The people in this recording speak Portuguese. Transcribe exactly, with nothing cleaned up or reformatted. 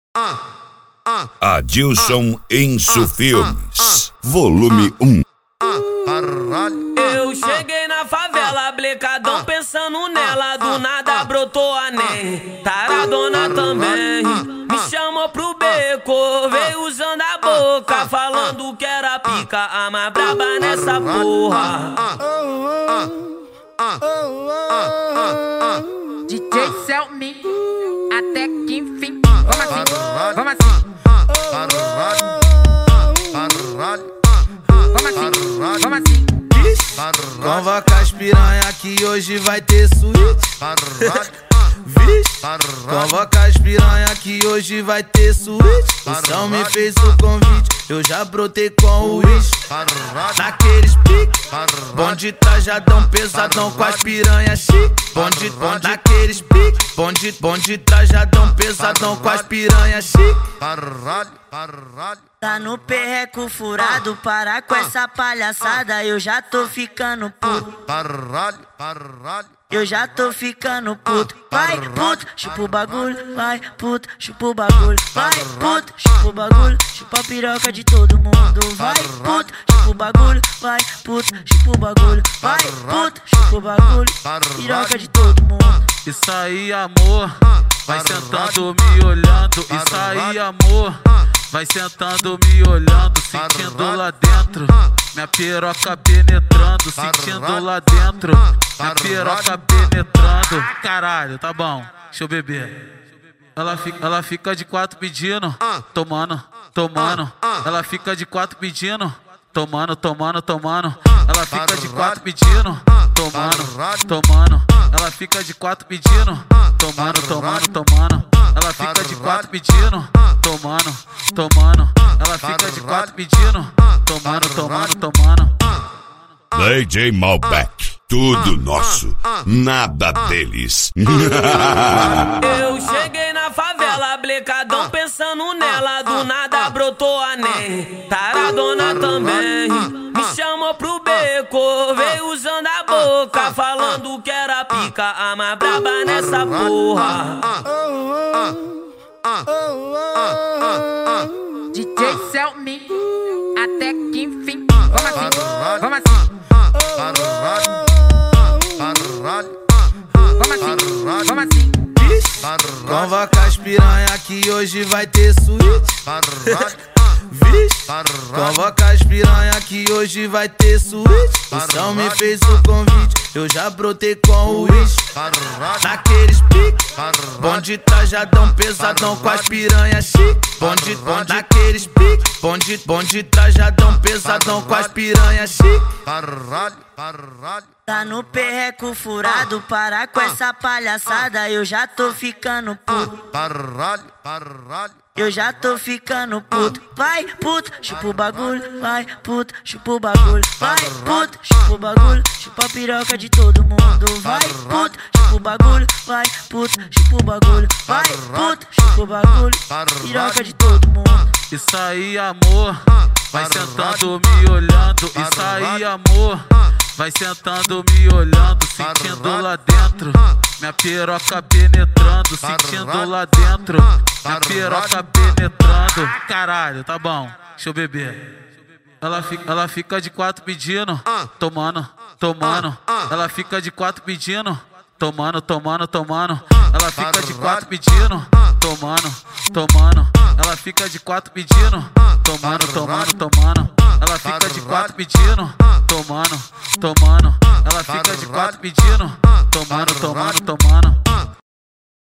Adilson Enso Filmes, volume um. Eu cheguei na favela, blecadão pensando nela. Do nada brotou a NEM, taradona também. Me chamou pro beco, veio usando a boca, falando que era pica, a mais braba nessa porra. D J Selmy, até que enfim. Vamos assim, vamos assim. Vamos assim, vamos assim. Convoca as piranha que hoje vai ter suíte. Vixe, convoca as piranha que hoje vai ter suíte. O São me fez o convite, eu já brotei com o uísque. Naqueles piques, bonde trajadão pesadão com as piranha chique. Bonde, bonde, naqueles piques, bonde, bonde trajadão pesadão com as piranha chique. Tá no perreco furado, para com essa palhaçada, eu já tô ficando puto. Eu já tô ficando puto. Vai, puto, chupa o bagulho. Vai, puto, chupa o bagulho. Vai, puto, chupa o bagulho. Chupa a piroca de todo mundo. Vai, puto, chupa o bagulho. Vai, puto, chupa o bagulho. Vai, puto, chupa o bagulho. Piroca de todo mundo. Isso aí, amor, vai sentando me olhando. Isso aí, amor, vai sentando me olhando, sentindo lá dentro minha piroca penetrando, sentindo lá dentro minha piroca penetrando. Caralho, tá bom, deixa eu beber. Ela fica, ela fica de quatro pedindo, tomando, tomando. Ela fica de quatro pedindo, tomando, tomando, tomando. Ela fica de quatro pedindo, tomando, tomando. Ela fica de quatro pedindo, tomando, tomando, tomando. Ela fica de quatro pedindo, tomando, tomando. Ela fica de quatro pedindo, tomando, tomando, tomando. D J Malbec, tudo nosso, nada deles. Eu cheguei na favela, blecadão pensando nela. Do nada brotou a NEM, taradona também. Me chamou pro beco, veio usando a boca, falando que era pica, a mais braba nessa porra. D J Selmy, até que enfim. Vamos assim, vamos assim. Vamos assim, vamos assim. Convoca as piranha que hoje vai ter suíte. Vixe, convoca as piranha que hoje vai ter suíte. O São me fez o convite, eu já brotei com o uísque. Naqueles piques, bonde trajadão pesadão com as piranha chique. Bonde, bonde, naqueles piques, bonde, bonde trajadão pesadão com as piranha chique. Tá no perreco furado, para com essa palhaçada, eu já tô ficando puto. Eu já tô ficando puto. Vai, puto, chupa o bagulho. Vai, puto, chupa o bagulho. Vai, puto, chupa o bagulho. Chupa a piroca de todo mundo. Vai, puto, chupa o bagulho. Vai, puto, chupa o bagulho. Vai, puto, chupa o bagulho. Piroca de todo mundo. Isso aí, amor, vai sentando me olhando. Isso aí, amor, vai sentando me olhando, sentindo lá dentro minha piroca penetrando, sentindo lá dentro minha piroca penetrando. Caralho, tá bom, deixa eu beber. Ela fica, ela fica de quatro pedindo, tomando, tomando. Ela fica de quatro pedindo, tomando, tomando, tomando. Ela fica de quatro pedindo, tomando, tomando. Ela fica de quatro pedindo, tomando, tomando, tomando. Ela fica de quatro pedindo, tomando, tomando. Ela fica de quatro pedindo, tomando, tomando, tomando.